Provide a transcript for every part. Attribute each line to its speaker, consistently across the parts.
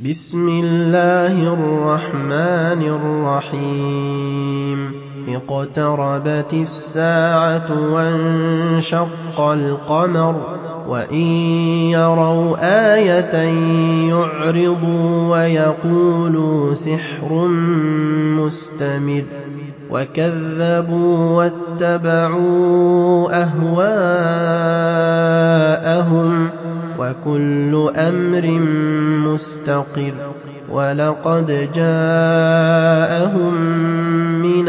Speaker 1: بسم الله الرحمن الرحيم اقتربت الساعة وانشق القمر وإن يروا آية يعرضوا ويقولوا سحر مستمر وكذبوا واتبعوا أهواءهم وكل أمر مستقر ولقد جاءهم من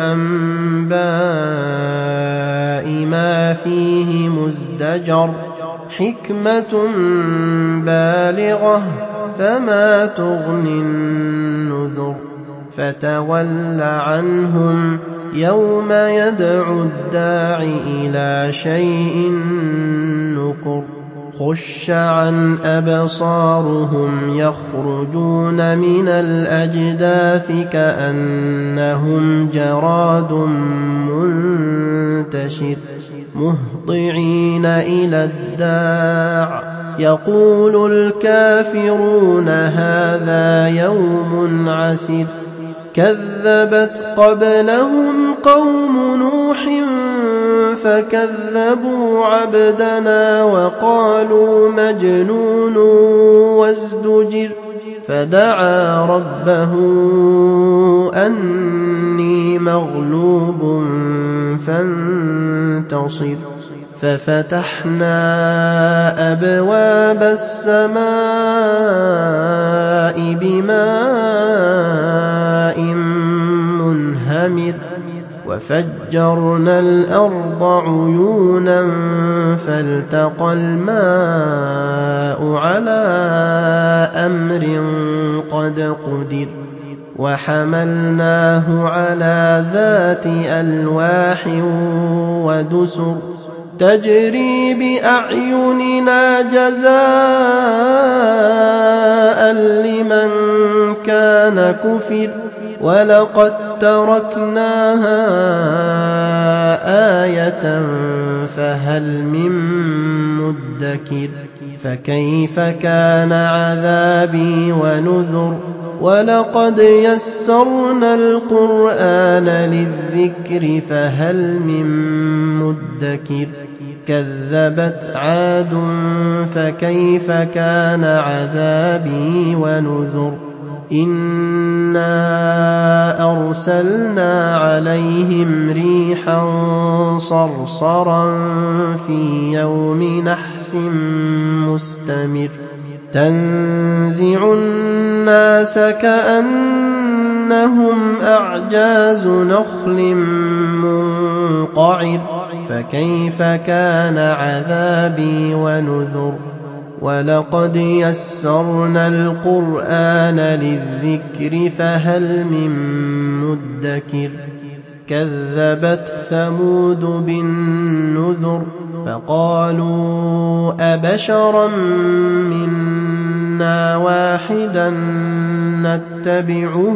Speaker 1: الأنباء ما فيه مزدجر حكمة بالغة فما تغني النذر فتول عنهم يوم يدعو الداع إلى شيء نكر خش عن أبصارهم يخرجون من الأجداث كأنهم جراد منتشر مهطعين إلى الداع يقول الكافرون هذا يوم عسر كذبت قبلهم قوم نوح فكذبوا عبدنا وقالوا مجنون وازدجر فدعا ربه أني مغلوب فانتصر ففتحنا أبواب السماء بماء منهمر وفجرنا الأرض عيونا فالتقى الماء على أمر قد قدر وحملناه على ذات ألواح ودسر تجري بأعيننا جزاء لمن كان كفر ولقد تركناها آية فهل من مدكر فكيف كان عذابي ونذر ولقد يسرنا القرآن للذكر فهل من مدكر كذبت عاد فكيف كان عذابي ونذر إنا أرسلنا عليهم ريحا صرصرا في يوم نحس مستمر تنزع الناس كأنهم أعجاز نخل منقعر فكيف كان عذابي ونذر ولقد يسرنا القرآن للذكر فهل من مدكر كذبت ثمود بالنذر فقالوا أبشرا منا واحدا نتبعه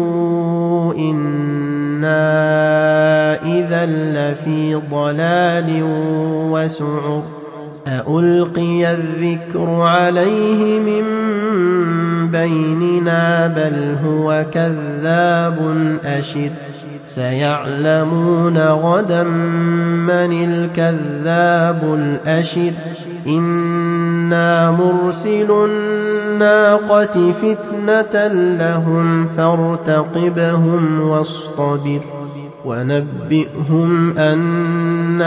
Speaker 1: إنا إذا لفي ضلال وسعر أألقي الذكر عليه من بيننا بل هو كذاب أشر سيعلمون غدا من الكذاب الأشر إنا مرسل الناقة فتنة لهم فارتقبهم واصطبر ونبئهم أن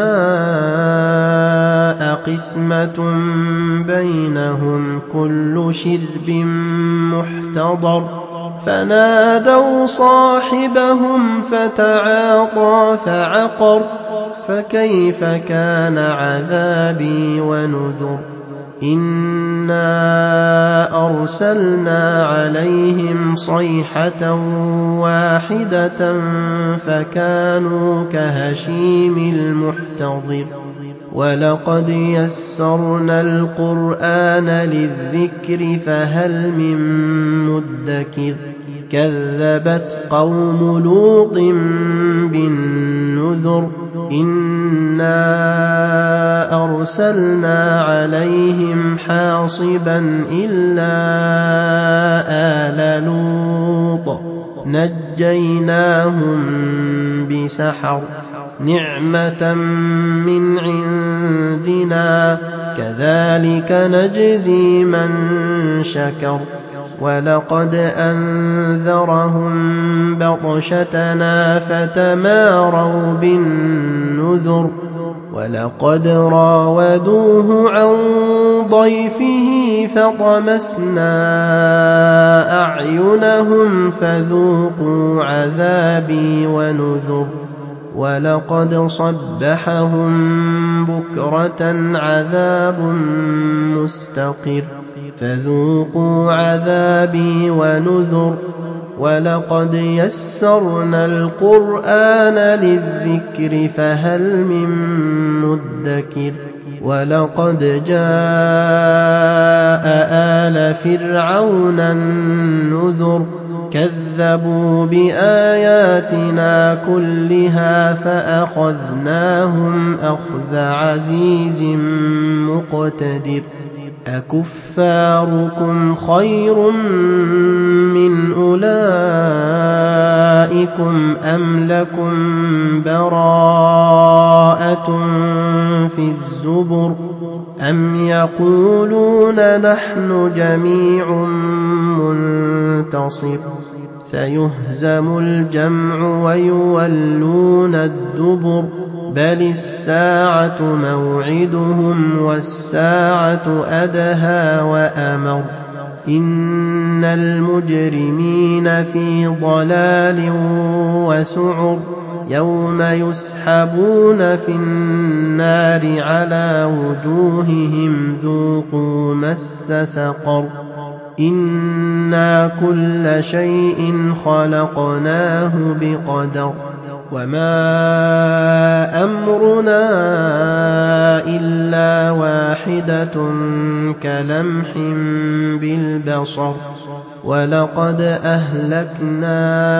Speaker 1: الماء قسمة بينهم كل شرب محتضر فنادوا صاحبهم فتعاطى فعقر فكيف كان عذابي ونذر إنا أرسلنا عليهم صيحة واحدة فكانوا كهشيم المحتضر ولقد يسرنا القرآن للذكر فهل من مدكر كذبت قوم لوط بالنذر إنا أرسلنا عليهم حاصبا إلا نجيناهم بسحر نعمة من عندنا كذلك نجزي من شكر ولقد أنذرهم بطشتنا فتماروا بالنذر ولقد راودوه عن ضيفه فطمسنا أعينهم فذوقوا عذابي ونذر ولقد صبحهم بكرة عذاب مستقر فذوقوا عذابي ونذر ولقد يسرنا القرآن للذكر فهل من مدكر ولقد جاء آل فرعون النذر كذبوا بآياتنا كلها فأخذناهم أخذ عزيز مقتدر أكفاركم خير من أولئكم أم لكم براءة في الزبر أم يقولون نحن جميع منتصر سيهزم الجمع ويولون الدبر بل الساعة موعدهم والساعة أدهى وأمر إن المجرمين في ضلال وسعر يوم يسحبون في النار على وجوههم ذوقوا مس سقر إنا كل شيء خلقناه بقدر وما أمرنا إلا واحدة كلمح بالبصر ولقد أهلكنا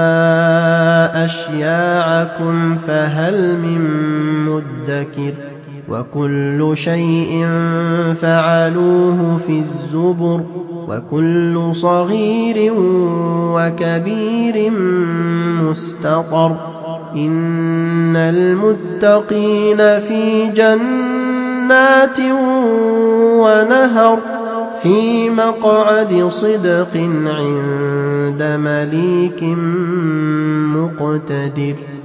Speaker 1: أشياعكم فهل من مدكر وكل شيء فعلوه في الزبر وكل صغير وكبير مستطر إن المتقين في جنات ونهر في مقعد صدق عند مليك مقتدر